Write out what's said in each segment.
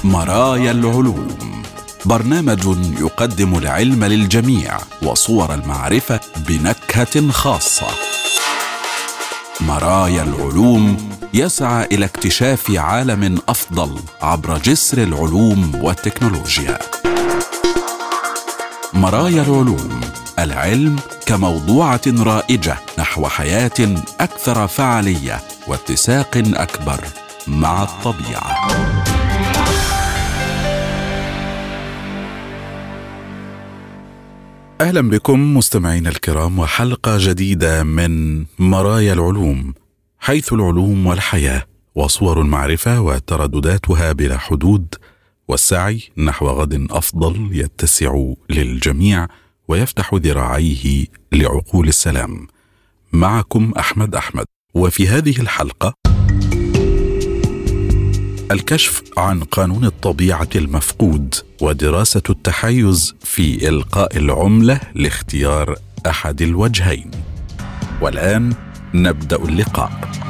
مرايا العلوم، برنامج يقدم العلم للجميع وصور المعرفة بنكهة خاصة. مرايا العلوم يسعى إلى اكتشاف عالم أفضل عبر جسر العلوم والتكنولوجيا. مرايا العلوم، العلم كموضوعة رائجة نحو حياة أكثر فعالية واتساق أكبر مع الطبيعة. أهلا بكم مستمعين الكرام، وحلقة جديدة من مرايا العلوم، حيث العلوم والحياة وصور المعرفة وتردداتها بلا حدود، والسعي نحو غد أفضل يتسع للجميع ويفتح ذراعيه لعقول السلام. معكم أحمد، وفي هذه الحلقة الكشف عن قانون الطبيعة المفقود ودراسة التحيز في إلقاء العملة لاختيار أحد الوجهين. والآن نبدأ اللقاء.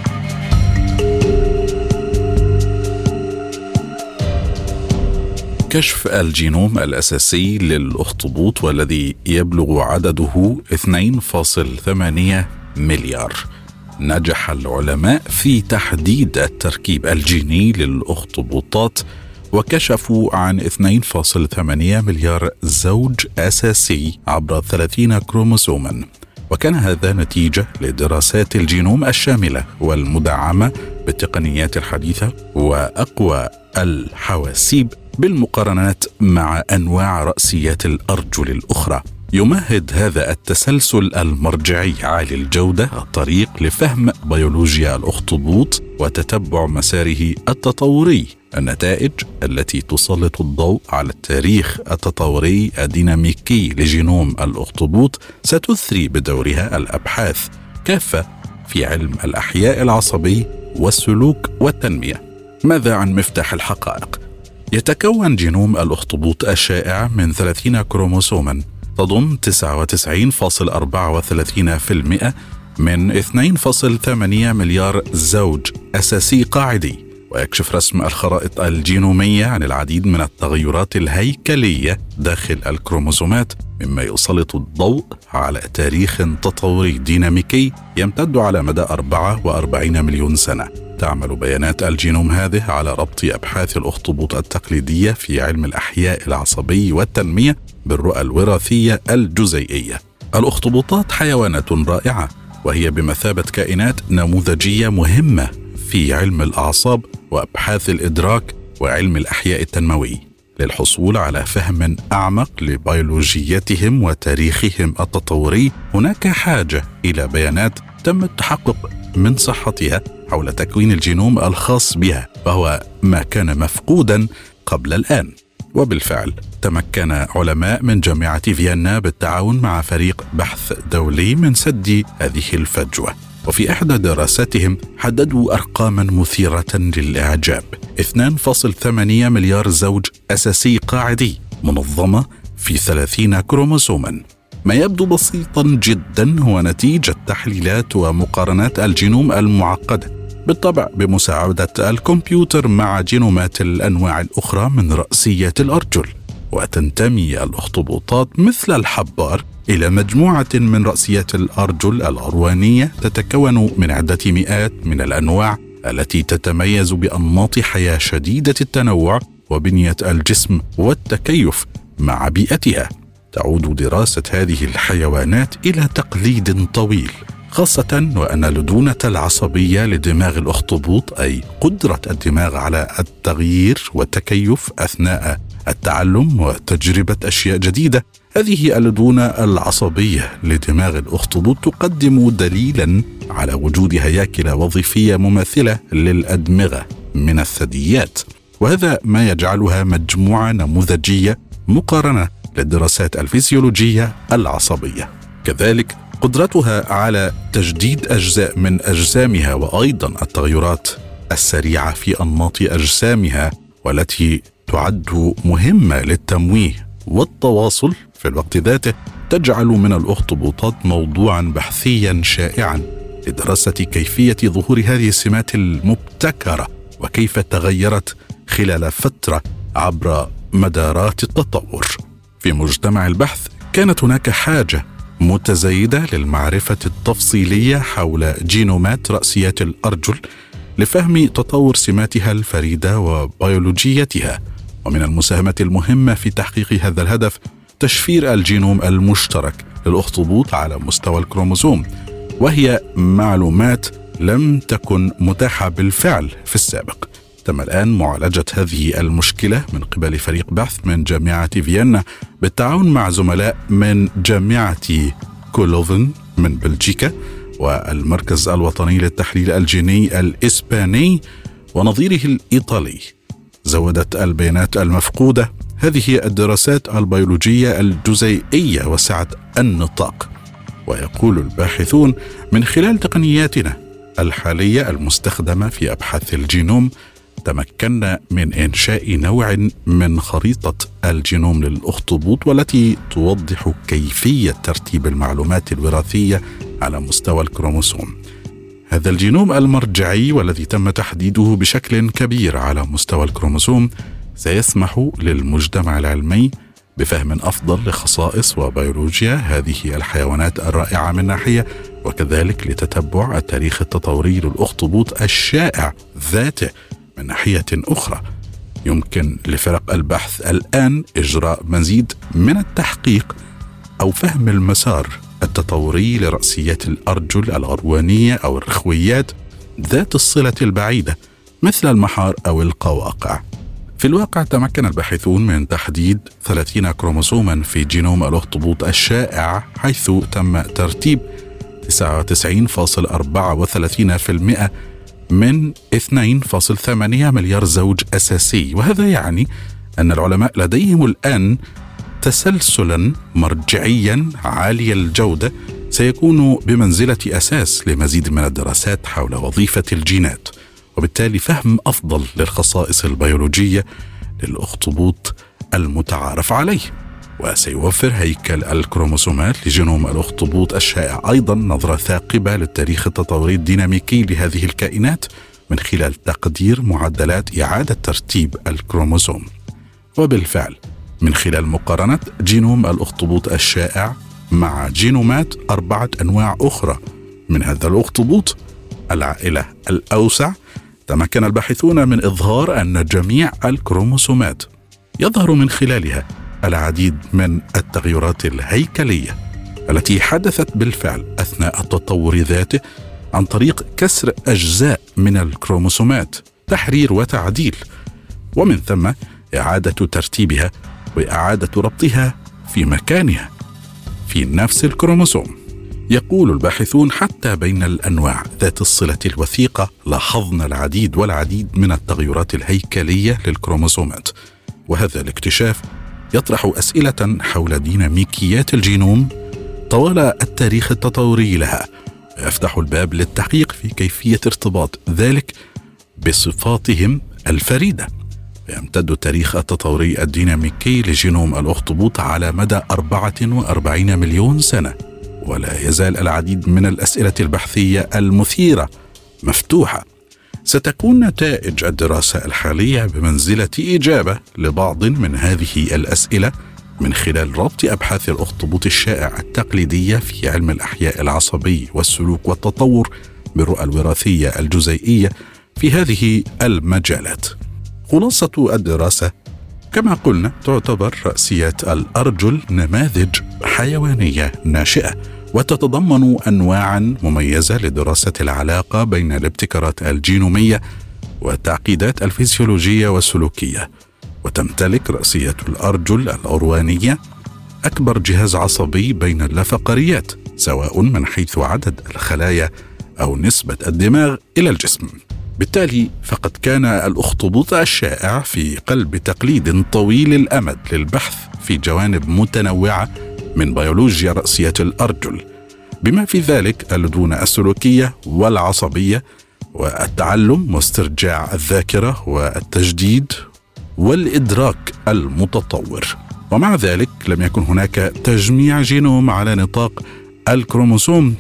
كشف الجينوم الأساسي للأخطبوط والذي يبلغ عدده 2.8 مليار. نجح العلماء في تحديد التركيب الجيني للأخطبوطات، وكشفوا عن 2.8 مليار زوج أساسي عبر 30 كروموسوما. وكان هذا نتيجة لدراسات الجينوم الشاملة والمدعمة بالتقنيات الحديثة وأقوى الحواسيب بالمقارنات مع أنواع رأسيات الأرجل الأخرى. يمهد هذا التسلسل المرجعي عالي الجودة الطريق لفهم بيولوجيا الأخطبوط وتتبع مساره التطوري. النتائج التي تسلط الضوء على التاريخ التطوري الديناميكي لجينوم الأخطبوط ستثري بدورها الأبحاث كافة في علم الأحياء العصبي والسلوك والتنمية. ماذا عن مفتاح الحقائق؟ يتكون جينوم الأخطبوط الشائع من 30 كروموسوما تضم 99.34% من 2.8 مليار زوج أساسي قاعدي. ويكشف رسم الخرائط الجينومية عن العديد من التغيرات الهيكلية داخل الكروموسومات، مما يسلط الضوء على تاريخ تطوري ديناميكي يمتد على مدى 44 مليون سنة. تعمل بيانات الجينوم هذه على ربط أبحاث الأخطبوط التقليدية في علم الأحياء العصبي والتنمية بالرؤى الوراثية الجزيئية. الأخطبوطات حيوانات رائعة، وهي بمثابة كائنات نموذجية مهمة في علم الأعصاب وأبحاث الإدراك وعلم الأحياء التنموي. للحصول على فهم أعمق لبيولوجيتهم وتاريخهم التطوري، هناك حاجة إلى بيانات تم التحقق من صحتها حول تكوين الجينوم الخاص بها، وهو ما كان مفقودا قبل الآن. وبالفعل تمكن علماء من جامعة فيينا بالتعاون مع فريق بحث دولي من سد هذه الفجوة. وفي إحدى دراساتهم حددوا أرقاما مثيرة للإعجاب: 2.8 مليار زوج أساسي قاعدي منظمة في 30 كروموسوما. ما يبدو بسيطا جدا هو نتيجة تحليلات ومقارنات الجينوم المعقدة، بالطبع بمساعدة الكمبيوتر مع جينومات الأنواع الأخرى من رأسيات الأرجل. وتنتمي الأخطبوطات مثل الحبار إلى مجموعة من رأسيات الأرجل الأروانية تتكون من عدة مئات من الأنواع التي تتميز بأنماط حياة شديدة التنوع وبنية الجسم والتكيف مع بيئتها. تعود دراسة هذه الحيوانات إلى تقليد طويل، خاصة وأن اللدونة العصبية لدماغ الأخطبوط، أي قدرة الدماغ على التغيير والتكيف أثناء التعلم وتجربة أشياء جديدة، هذه اللدونة العصبية لدماغ الأخطبوط تقدم دليلا على وجود هياكل وظيفية مماثلة للأدمغة من الثدييات، وهذا ما يجعلها مجموعة نموذجية مقارنة للدراسات الفسيولوجية العصبية. كذلك قدرتها على تجديد أجزاء من أجسامها، وأيضا التغيرات السريعة في أنماط أجسامها والتي تعد مهمة للتمويه والتواصل في الوقت ذاته، تجعل من الأخطبوطات موضوعا بحثيا شائعا لدراسة كيفية ظهور هذه السمات المبتكرة وكيف تغيرت خلال فترة عبر مدارات التطور. في مجتمع البحث كانت هناك حاجة متزايدة للمعرفة التفصيلية حول جينومات رأسيات الأرجل لفهم تطور سماتها الفريدة وبيولوجيتها. ومن المساهمات المهمة في تحقيق هذا الهدف تشفير الجينوم المشترك للأخطبوط على مستوى الكروموسوم، وهي معلومات لم تكن متاحة بالفعل في السابق. تم الآن معالجة هذه المشكلة من قبل فريق بحث من جامعة فيينا بالتعاون مع زملاء من جامعة كولوفن من بلجيكا والمركز الوطني للتحليل الجيني الإسباني ونظيره الإيطالي. زودت البيانات المفقودة هذه الدراسات البيولوجية الجزيئية وسعة النطاق. ويقول الباحثون من خلال تقنياتنا الحالية المستخدمة في أبحاث الجينوم تمكنا من إنشاء نوع من خريطة الجينوم للأخطبوط والتي توضح كيفية ترتيب المعلومات الوراثية على مستوى الكروموسوم. هذا الجينوم المرجعي والذي تم تحديده بشكل كبير على مستوى الكروموسوم سيسمح للمجتمع العلمي بفهم أفضل لخصائص وبيولوجيا هذه الحيوانات الرائعة من ناحية، وكذلك لتتبع التاريخ التطوري للأخطبوط الشائع ذاته من ناحية أخرى. يمكن لفرق البحث الآن إجراء مزيد من التحقيق أو فهم المسار التطوري لرأسيات الأرجل الأروانية أو الرخويات ذات الصلة البعيدة مثل المحار أو القواقع. في الواقع تمكن الباحثون من تحديد 30 كروموسوما في جينوم الأخطبوط الشائع، حيث تم ترتيب 99.34% من 2.8 مليار زوج أساسي. وهذا يعني أن العلماء لديهم الآن تسلسلا مرجعيا عالي الجودة سيكون بمنزلة أساس لمزيد من الدراسات حول وظيفة الجينات، وبالتالي فهم أفضل للخصائص البيولوجية للأخطبوط المتعارف عليه. وسيوفر هيكل الكروموسومات لجينوم الأخطبوط الشائع أيضا نظرة ثاقبة للتاريخ التطوري الديناميكي لهذه الكائنات من خلال تقدير معدلات إعادة ترتيب الكروموسوم. وبالفعل من خلال مقارنة جينوم الأخطبوط الشائع مع جينومات 4 أنواع أخرى من هذا الأخطبوط العائلة الأوسع، تمكن الباحثون من إظهار أن جميع الكروموسومات يظهر من خلالها العديد من التغيرات الهيكلية التي حدثت بالفعل أثناء التطور ذاته عن طريق كسر أجزاء من الكروموسومات، تحرير وتعديل، ومن ثم إعادة ترتيبها وإعادة ربطها في مكانها في نفس الكروموسوم. يقول الباحثون حتى بين الأنواع ذات الصلة الوثيقة لاحظنا العديد والعديد من التغيرات الهيكلية للكروموسومات، وهذا الاكتشاف يطرح أسئلة حول ديناميكيات الجينوم طوال التاريخ التطوري لها، ويفتح الباب للتحقيق في كيفية ارتباط ذلك بصفاتهم الفريدة. ويمتد التاريخ التطوري الديناميكي لجينوم الأخطبوط على مدى 44 مليون سنة، ولا يزال العديد من الأسئلة البحثية المثيرة مفتوحة. ستكون نتائج الدراسة الحالية بمنزلة إجابة لبعض من هذه الأسئلة من خلال ربط أبحاث الأخطبوط الشائع التقليدية في علم الأحياء العصبي والسلوك والتطور بالرؤى الوراثية الجزيئية في هذه المجالات. خلاصة الدراسة كما قلنا تعتبر رأسيات الأرجل نماذج حيوانية ناشئة، وتتضمن أنواعا مميزة لدراسة العلاقة بين الابتكارات الجينومية والتعقيدات الفسيولوجية والسلوكية. وتمتلك رأسية الأرجل الأروانية أكبر جهاز عصبي بين اللافقاريات، سواء من حيث عدد الخلايا أو نسبة الدماغ إلى الجسم. بالتالي فقد كان الأخطبوط الشائع في قلب تقليد طويل الأمد للبحث في جوانب متنوعة من بيولوجيا رأسية الأرجل، بما في ذلك اللدونة السلوكية والعصبية والتعلم واسترجاع الذاكرة والتجديد والإدراك المتطور. ومع ذلك لم يكن هناك تجميع جينوم على نطاق الكروموسوم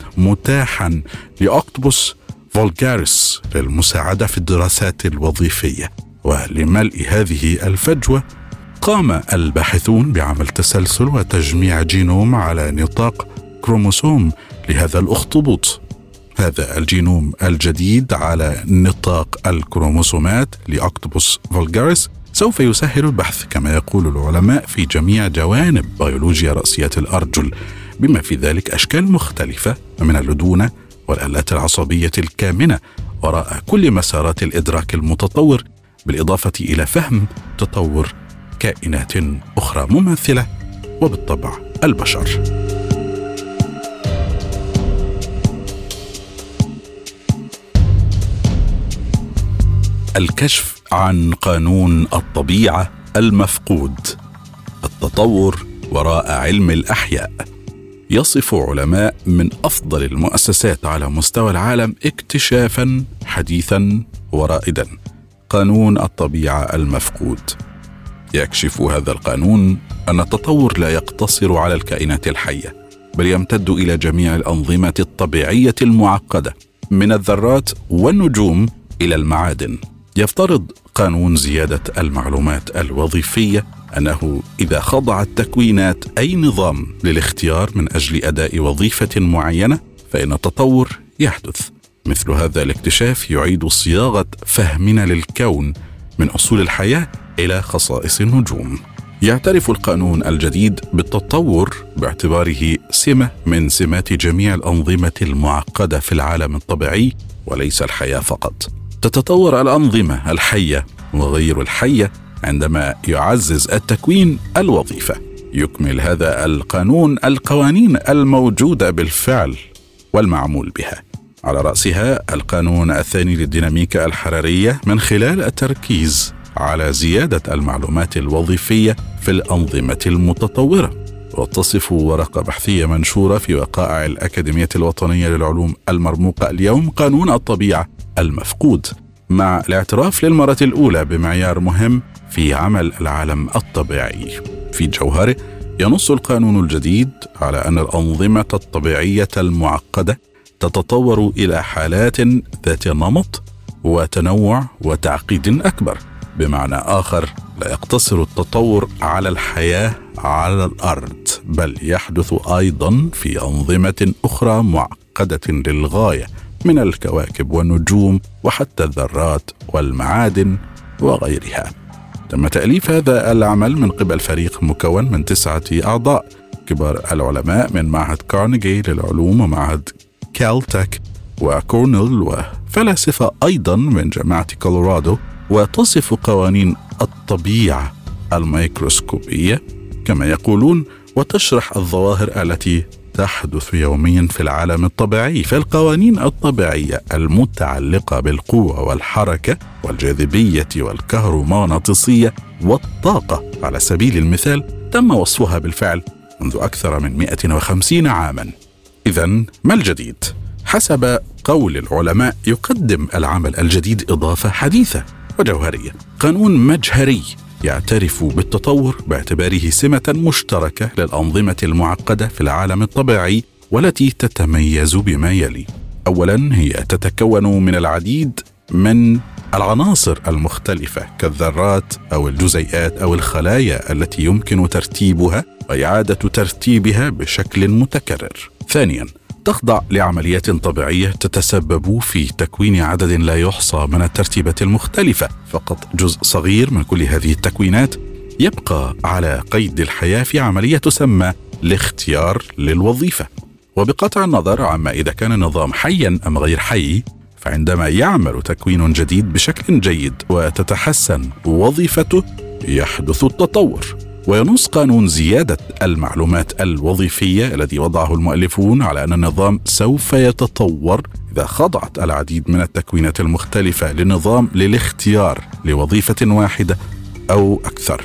متاحا لأوكتوبوس فولغاريس للمساعدة في الدراسات الوظيفية. ولملء هذه الفجوة قام الباحثون بعمل تسلسل وتجميع جينوم على نطاق كروموسوم لهذا الأخطبوط. هذا الجينوم الجديد على نطاق الكروموسومات لأوكتوبوس فولغاريس سوف يسهل البحث كما يقول العلماء في جميع جوانب بيولوجيا رأسيات الأرجل، بما في ذلك أشكال مختلفة من اللدونة والآلات العصبية الكامنة وراء كل مسارات الإدراك المتطور، بالإضافة إلى فهم تطور كائنات أخرى مماثلة وبالطبع البشر. الكشف عن قانون الطبيعة المفقود، التطور وراء علم الأحياء. يصف علماء من أفضل المؤسسات على مستوى العالم اكتشافاً حديثاً ورائداً قانون الطبيعة المفقود. يكشف هذا القانون أن التطور لا يقتصر على الكائنات الحية، بل يمتد إلى جميع الأنظمة الطبيعية المعقدة من الذرات والنجوم إلى المعادن. يفترض قانون زيادة المعلومات الوظيفية أنه إذا خضعت تكوينات أي نظام للاختيار من أجل أداء وظيفة معينة فإن التطور يحدث. مثل هذا الاكتشاف يعيد صياغة فهمنا للكون من أصول الحياة إلى خصائص النجوم. يعترف القانون الجديد بالتطور باعتباره سمة من سمات جميع الأنظمة المعقدة في العالم الطبيعي وليس الحياة فقط. تتطور الأنظمة الحية وغير الحية عندما يعزز التكوين الوظيفة. يكمل هذا القانون القوانين الموجودة بالفعل والمعمول بها، على رأسها القانون الثاني للديناميكا الحرارية، من خلال التركيز على زيادة المعلومات الوظيفية في الأنظمة المتطورة. وتصف ورقة بحثية منشورة في وقائع الأكاديمية الوطنية للعلوم المرموقة اليوم قانون الطبيعة المفقود، مع الاعتراف للمرة الأولى بمعيار مهم في عمل العالم الطبيعي. في جوهره ينص القانون الجديد على أن الأنظمة الطبيعية المعقدة تتطور إلى حالات ذات نمط وتنوع وتعقيد أكبر. بمعنى آخر، لا يقتصر التطور على الحياة على الأرض، بل يحدث أيضا في أنظمة أخرى معقدة للغاية من الكواكب والنجوم وحتى الذرات والمعادن وغيرها. تم تأليف هذا العمل من قبل فريق مكون من 9 أعضاء كبار العلماء من معهد كارنيجي للعلوم ومعهد كالتك وكورنيل، وفلاسفة أيضا من جامعة كولورادو. وتصف قوانين الطبيعة الميكروسكوبية كما يقولون، وتشرح الظواهر التي تحدث يوميا في العالم الطبيعي. فالقوانين الطبيعية المتعلقة بالقوة والحركة والجاذبية والكهرومغناطيسية والطاقة على سبيل المثال تم وصفها بالفعل منذ أكثر من 150 عاما. إذن ما الجديد؟ حسب قول العلماء يقدم العمل الجديد إضافة حديثة وجوهرية، قانون مجهري يعترف بالتطور باعتباره سمة مشتركة للأنظمة المعقدة في العالم الطبيعي، والتي تتميز بما يلي. أولا، هي تتكون من العديد من العناصر المختلفة كالذرات أو الجزيئات أو الخلايا التي يمكن ترتيبها وإعادة ترتيبها بشكل متكرر. ثانيا، تخضع لعمليات طبيعية تتسبب في تكوين عدد لا يحصى من الترتيبات المختلفة. فقط جزء صغير من كل هذه التكوينات يبقى على قيد الحياة في عملية تسمى الاختيار للوظيفة. وبقطع النظر عما إذا كان النظام حيا أم غير حي، فعندما يعمل تكوين جديد بشكل جيد وتتحسن وظيفته يحدث التطور. وينص قانون زيادة المعلومات الوظيفية الذي وضعه المؤلفون على أن النظام سوف يتطور إذا خضعت العديد من التكوينات المختلفة للنظام للاختيار لوظيفة واحدة أو أكثر.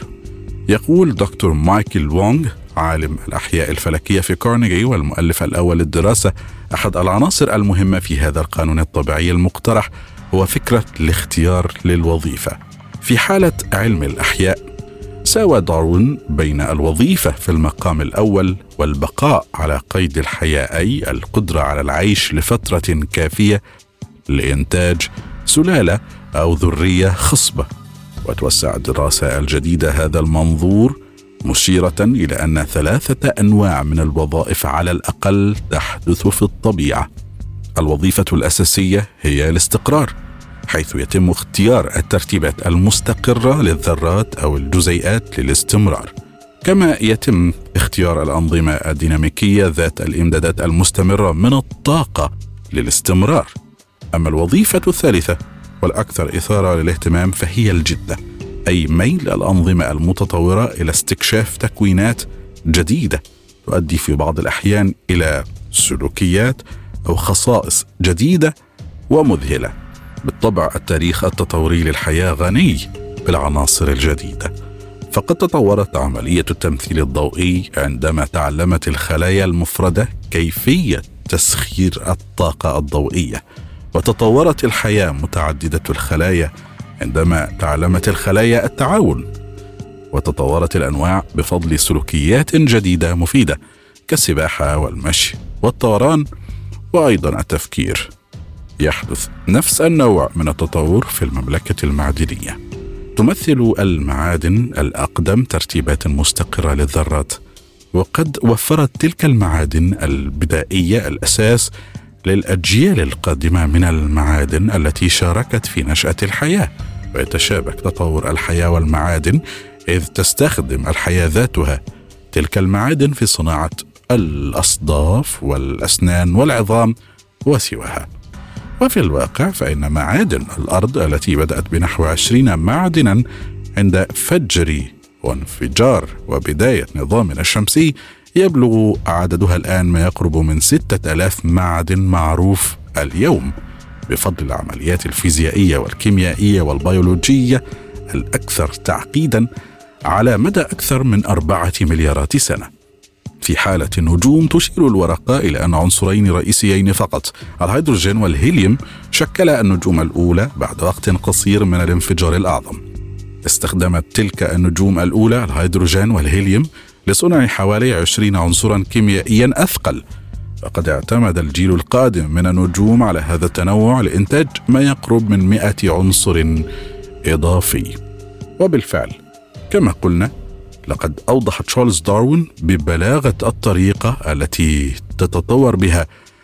يقول دكتور مايكل وونغ عالم الأحياء الفلكية في كارنيجي والمؤلف الأول للدراسة، أحد العناصر المهمة في هذا القانون الطبيعي المقترح هو فكرة الاختيار للوظيفة. في حالة علم الأحياء ساوى داروين بين الوظيفة في المقام الأول والبقاء على قيد الحياة، أي القدرة على العيش لفترة كافية لإنتاج سلالة أو ذرية خصبة. وتوسع الدراسة الجديدة هذا المنظور مشيرة إلى أن 3 أنواع من الوظائف على الأقل تحدث في الطبيعة. الوظيفة الأساسية هي الاستقرار، حيث يتم اختيار الترتيبات المستقرة للذرات أو الجزيئات للاستمرار، كما يتم اختيار الأنظمة الديناميكية ذات الإمدادات المستمرة من الطاقة للاستمرار. أما الوظيفة الثالثة والأكثر إثارة للاهتمام فهي الجدة، أي ميل الأنظمة المتطورة إلى استكشاف تكوينات جديدة تؤدي في بعض الأحيان إلى سلوكيات أو خصائص جديدة ومذهلة. بالطبع التاريخ التطوري للحياة غني بالعناصر الجديدة، فقد تطورت عملية التمثيل الضوئي عندما تعلمت الخلايا المفردة كيفية تسخير الطاقة الضوئية، وتطورت الحياة متعددة الخلايا عندما تعلمت الخلايا التعاون، وتطورت الأنواع بفضل سلوكيات جديدة مفيدة كالسباحة والمشي والطوران وأيضا التفكير. يحدث نفس النوع من التطور في المملكة المعدنية. تمثل المعادن الأقدم ترتيبات مستقرة للذرات، وقد وفرت تلك المعادن البدائية الأساس للأجيال القادمة من المعادن التي شاركت في نشأة الحياة. ويتشابك تطور الحياة والمعادن إذ تستخدم الحياة ذاتها تلك المعادن في صناعة الأصداف والأسنان والعظام وسواها. وفي الواقع فإن معادن الأرض التي بدأت بنحو 20 معدنا عند فجر وانفجار وبداية نظامنا الشمسي يبلغ عددها الآن ما يقرب من 6000 معدن معروف اليوم، بفضل العمليات الفيزيائية والكيميائية والبيولوجية الأكثر تعقيدا على مدى أكثر من 4 مليارات سنة. في حالة النجوم تشير الورقة إلى أن عنصرين رئيسيين فقط، الهيدروجين والهيليوم، شكلا النجوم الأولى بعد وقت قصير من الانفجار الأعظم. استخدمت تلك النجوم الأولى الهيدروجين والهيليوم لصنع حوالي 20 عنصرا كيميائيا أثقل، وقد اعتمد الجيل القادم من النجوم على هذا التنوع لإنتاج ما يقرب من 100 عنصر إضافي. وبالفعل كما قلنا لقد أوضح تشارلز داروين ببلاغة الطريقة التي تتطور بها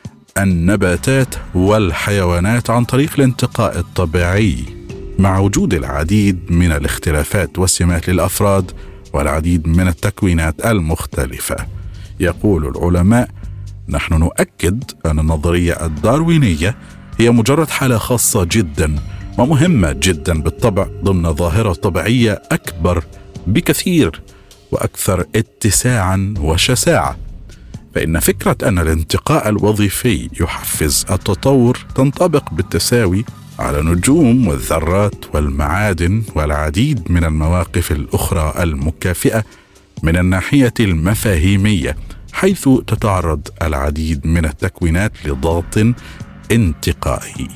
النباتات والحيوانات عن طريق الانتقاء الطبيعي، مع وجود العديد من الاختلافات والسمات للأفراد والعديد من التكوينات المختلفة. يقول العلماء: نحن نؤكد أن النظرية الداروينية هي مجرد حالة خاصة جدا ومهمة جدا بالطبع ضمن ظاهرة طبيعية أكبر بكثير وأكثر اتساعا وشساعة. فإن فكرة أن الانتقاء الوظيفي يحفز التطور تنطبق بالتساوي على النجوم والذرات والمعادن والعديد من المواقف الأخرى المكافئة من الناحية المفاهيمية، حيث تتعرض العديد من التكوينات لضغط انتقائي.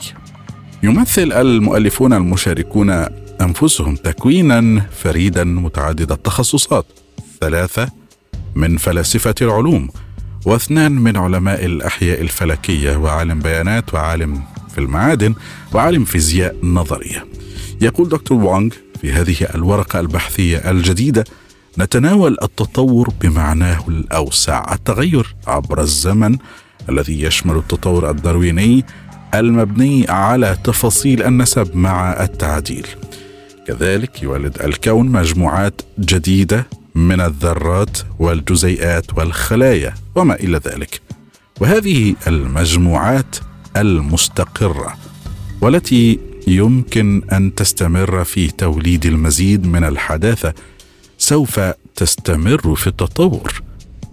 يمثل المؤلفون المشاركون أنفسهم تكوينا فريدا متعدد التخصصات، 3 من فلاسفة العلوم و2 من علماء الأحياء الفلكية وعالم بيانات وعالم في المعادن وعالم فيزياء نظرية. يقول دكتور وانغ في هذه الورقة البحثية الجديدة: نتناول التطور بمعناه الأوسع، التغير عبر الزمن الذي يشمل التطور الدارويني المبني على تفاصيل النسب مع التعديل. كذلك يولد الكون مجموعات جديدة من الذرات والجزيئات والخلايا وما إلى ذلك، وهذه المجموعات المستقرة والتي يمكن أن تستمر في توليد المزيد من الحداثة سوف تستمر في التطور،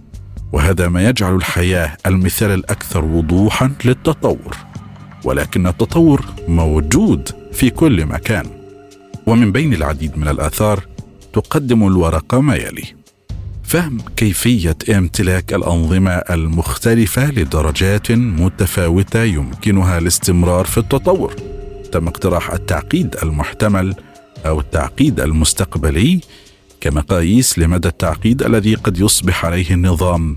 وهذا ما يجعل الحياة المثال الأكثر وضوحا للتطور. ولكن التطور موجود في كل مكان. ومن بين العديد من الآثار تقدم الورقة ما يلي: فهم كيفية امتلاك الأنظمة المختلفة لدرجات متفاوتة يمكنها الاستمرار في التطور. تم اقتراح التعقيد المحتمل أو التعقيد المستقبلي كمقاييس لمدى التعقيد الذي قد يصبح عليه النظام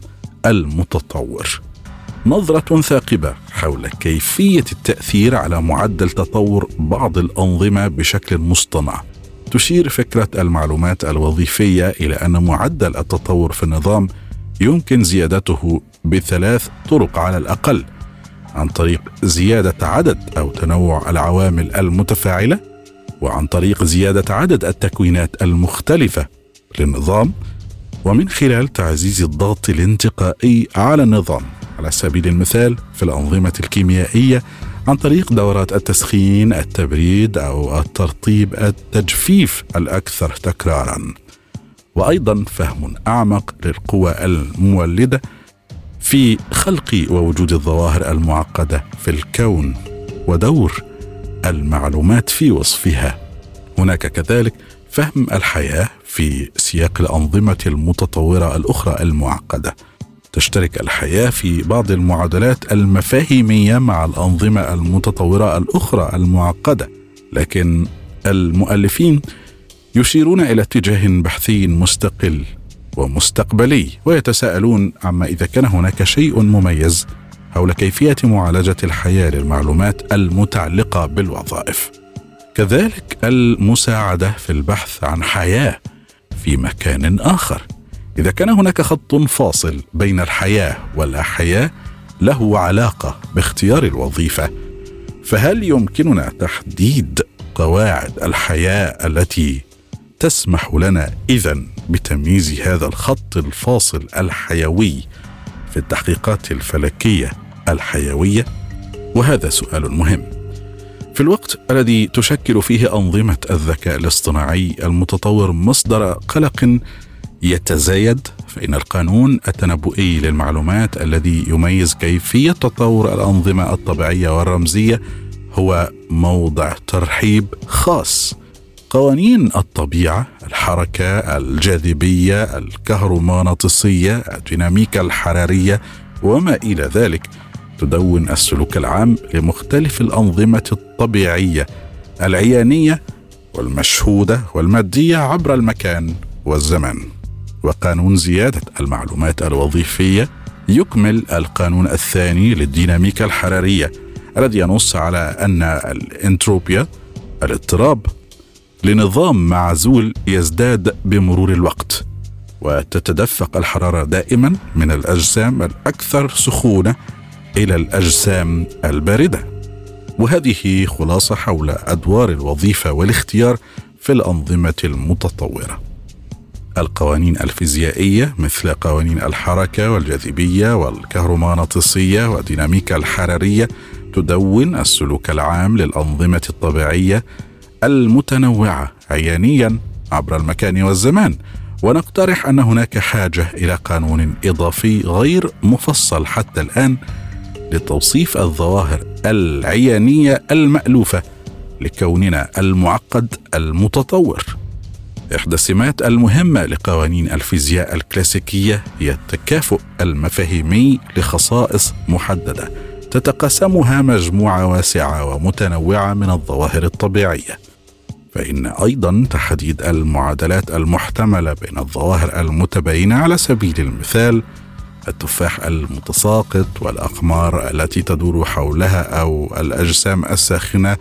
المتطور. نظرة ثاقبة حول كيفية التأثير على معدل تطور بعض الأنظمة بشكل مصطنع، تشير فكرة المعلومات الوظيفية إلى أن معدل التطور في النظام يمكن زيادته ب3 طرق على الأقل: عن طريق زيادة عدد أو تنوع العوامل المتفاعلة، وعن طريق زيادة عدد التكوينات المختلفة للنظام، ومن خلال تعزيز الضغط الانتقائي على النظام. على سبيل المثال في الأنظمة الكيميائية عن طريق دورات التسخين، التبريد أو الترطيب، التجفيف الأكثر تكرارا. وأيضا فهم أعمق للقوى المولدة في خلق ووجود الظواهر المعقدة في الكون ودور المعلومات في وصفها. هناك كذلك فهم الحياة في سياق الأنظمة المتطورة الأخرى المعقدة. تشترك الحياة في بعض المعادلات المفاهيمية مع الأنظمة المتطورة الأخرى المعقدة، لكن المؤلفين يشيرون إلى اتجاه بحثي مستقل ومستقبلي، ويتساءلون عما إذا كان هناك شيء مميز حول كيفية معالجة الحياة للمعلومات المتعلقة بالوظائف. كذلك المساعدة في البحث عن حياة في مكان آخر. إذا كان هناك خط فاصل بين الحياة واللا حياة له علاقة باختيار الوظيفة، فهل يمكننا تحديد قواعد الحياة التي تسمح لنا إذن بتمييز هذا الخط الفاصل الحيوي في التحقيقات الفلكية الحيوية؟ وهذا سؤال مهم. في الوقت الذي تشكل فيه أنظمة الذكاء الاصطناعي المتطور مصدر قلق يتزايد، فإن القانون التنبؤي للمعلومات الذي يميز كيفية تطور الأنظمة الطبيعية والرمزية هو موضع ترحيب خاص. قوانين الطبيعة، الحركة، الجاذبية، الكهرومغناطيسية، الديناميكا الحرارية وما إلى ذلك تدون السلوك العام لمختلف الأنظمة الطبيعية العيانية والمشهودة والمادية عبر المكان والزمن. وقانون زيادة المعلومات الوظيفية يكمل القانون الثاني للديناميكا الحرارية الذي ينص على أن الانتروبيا، الاضطراب، لنظام معزول يزداد بمرور الوقت، وتتدفق الحرارة دائما من الأجسام الأكثر سخونة إلى الأجسام الباردة. وهذه خلاصة حول أدوار الوظيفة والاختيار في الأنظمة المتطورة. القوانين الفيزيائية مثل قوانين الحركة والجاذبية والكهرومغناطيسية والديناميكا الحرارية تدون السلوك العام للأنظمة الطبيعية المتنوعة عيانيا عبر المكان والزمان. ونقترح أن هناك حاجة إلى قانون إضافي غير مفصل حتى الآن لتوصيف الظواهر العيانية المألوفة لكوننا المعقد المتطور. إحدى السمات المهمة لقوانين الفيزياء الكلاسيكية هي التكافؤ المفاهيمي لخصائص محددة تتقاسمها مجموعة واسعة ومتنوعة من الظواهر الطبيعية. فإن أيضا تحديد المعادلات المحتملة بين الظواهر المتباينة، على سبيل المثال التفاح المتساقط والأقمار التي تدور حولها أو الأجسام الساخنة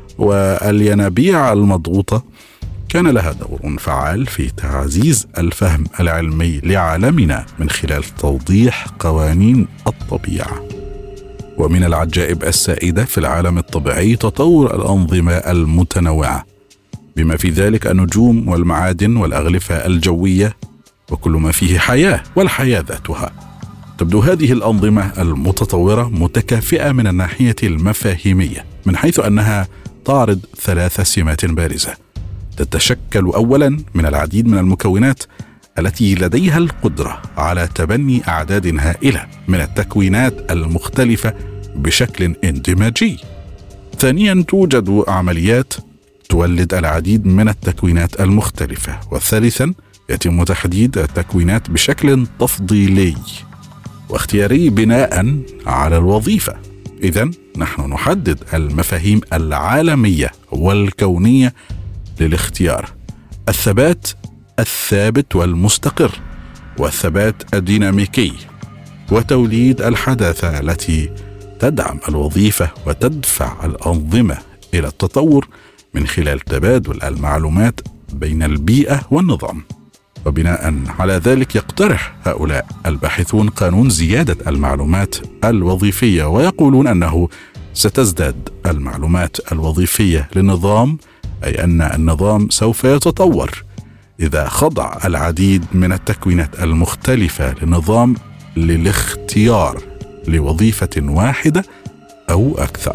والينابيع المضغوطة، كان لها دور فعال في تعزيز الفهم العلمي لعالمنا من خلال توضيح قوانين الطبيعة. ومن العجائب السائدة في العالم الطبيعي تطور الأنظمة المتنوعة، بما في ذلك النجوم والمعادن والأغلفة الجوية وكل ما فيه حياة والحياة ذاتها. تبدو هذه الأنظمة المتطورة متكافئة من الناحية المفاهيمية، من حيث أنها تعرض 3 سمات بارزة. تتشكل أولا من العديد من المكونات التي لديها القدرة على تبني أعداد هائلة من التكوينات المختلفة بشكل اندماجي. ثانيا توجد عمليات تولد العديد من التكوينات المختلفة. وثالثا يتم تحديد التكوينات بشكل تفضيلي واختياري بناء على الوظيفة. إذن نحن نحدد المفاهيم العالمية والكونية للاختيار: الثبات الثابت والمستقر، والثبات الديناميكي، وتوليد الحداثة التي تدعم الوظيفة وتدفع الأنظمة إلى التطور من خلال تبادل المعلومات بين البيئة والنظام. وبناء على ذلك يقترح هؤلاء الباحثون قانون زيادة المعلومات الوظيفية، ويقولون أنه ستزداد المعلومات الوظيفية للنظام، أي أن النظام سوف يتطور إذا خضع العديد من التكوينات المختلفة للنظام للاختيار لوظيفة واحدة أو أكثر.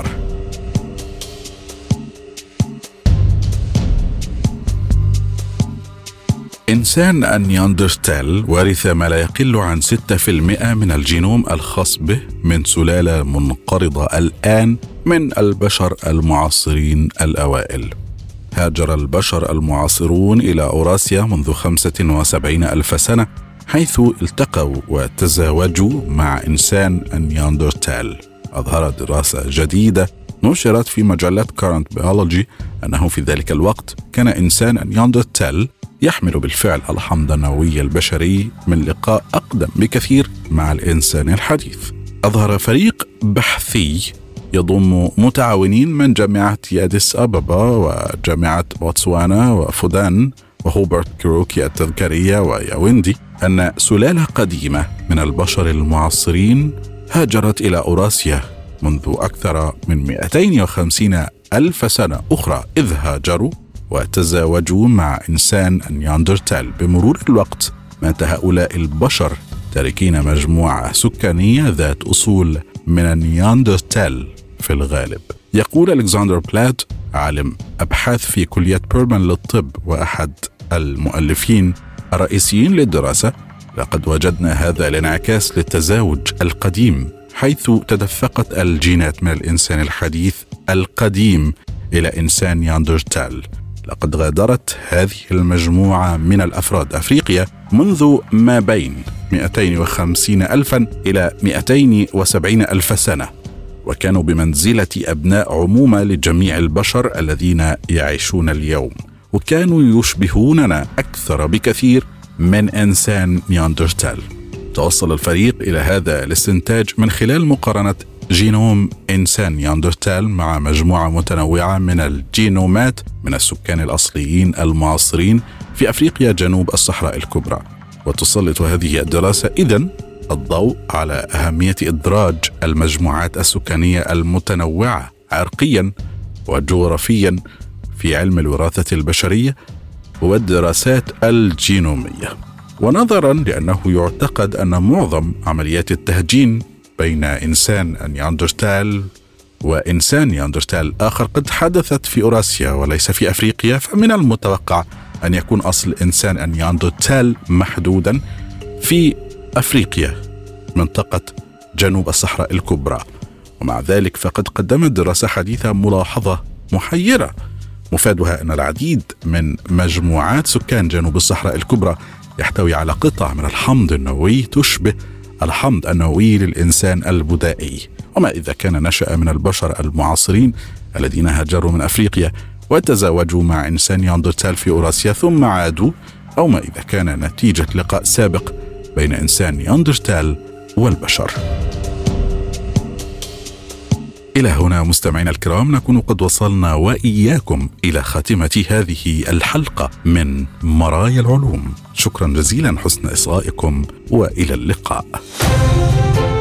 إنسان النياندرتال ورث ما لا يقل عن 6% من الجينوم الخاص به من سلالة منقرضة الآن من البشر المعاصرين الأوائل. هاجر البشر المعاصرون إلى أوراسيا منذ 75 ألف سنة، حيث التقوا وتزاوجوا مع إنسان النياندرتال. أظهرت دراسة جديدة نشرت في مجلة Current Biology أنه في ذلك الوقت كان إنسان النياندرتال يحمل بالفعل الحمض النووي البشري من لقاء أقدم بكثير مع الإنسان الحديث. أظهر فريق بحثي يضم متعاونين من جامعة ياديس أبابا وجامعة بوتسوانا وفودان وهوبرت كيروكي التذكارية وياوندي أن سلالة قديمة من البشر المعاصرين هاجرت إلى أوراسيا منذ أكثر من 250 ألف سنة أخرى، إذ هاجروا وتزاوجوا مع إنسان النياندرتال. بمرور الوقت مات هؤلاء البشر تاركين مجموعة سكانية ذات أصول من النياندرتال في الغالب. يقول ألكسندر بلات عالم أبحاث في كلية بيرمان للطب وأحد المؤلفين الرئيسيين للدراسة: لقد وجدنا هذا الانعكاس للتزاوج القديم، حيث تدفقت الجينات من الإنسان الحديث القديم إلى إنسان نياندرتال. لقد غادرت هذه المجموعة من الأفراد أفريقيا منذ ما بين 250 ألفا إلى 270 ألف سنة، وكانوا بمنزلة أبناء عمومة لجميع البشر الذين يعيشون اليوم، وكانوا يشبهوننا أكثر بكثير من إنسان نياندرتال. توصل الفريق إلى هذا الاستنتاج من خلال مقارنة جينوم إنسان نياندرتال مع مجموعة متنوعة من الجينومات من السكان الأصليين المعاصرين في أفريقيا جنوب الصحراء الكبرى. وتسلط هذه الدراسة إذن الضوء على أهمية إدراج المجموعات السكانية المتنوعة عرقيا وجغرافيا في علم الوراثة البشرية والدراسات الجينومية. ونظرا لأنه يعتقد أن معظم عمليات التهجين بين إنسان النياندرتال وإنسان نياندرتال آخر قد حدثت في أوراسيا وليس في أفريقيا، فمن المتوقع أن يكون أصل إنسان النياندرتال محدودا في أفريقيا منطقة جنوب الصحراء الكبرى. ومع ذلك فقد قدمت دراسة حديثة ملاحظة محيرة مفادها أن العديد من مجموعات سكان جنوب الصحراء الكبرى يحتوي على قطع من الحمض النووي تشبه الحمض النووي للإنسان البدائي. وما إذا كان نشأ من البشر المعاصرين الذين هاجروا من أفريقيا وتزاوجوا مع إنسان نياندرتال في أوراسيا ثم عادوا، أو ما إذا كان نتيجة لقاء سابق بين إنسان نياندرتال والبشر. إلى هنا مستمعينا الكرام نكون قد وصلنا وإياكم إلى خاتمة هذه الحلقة من مرايا العلوم. شكرا جزيلا حسن إصغائكم وإلى اللقاء.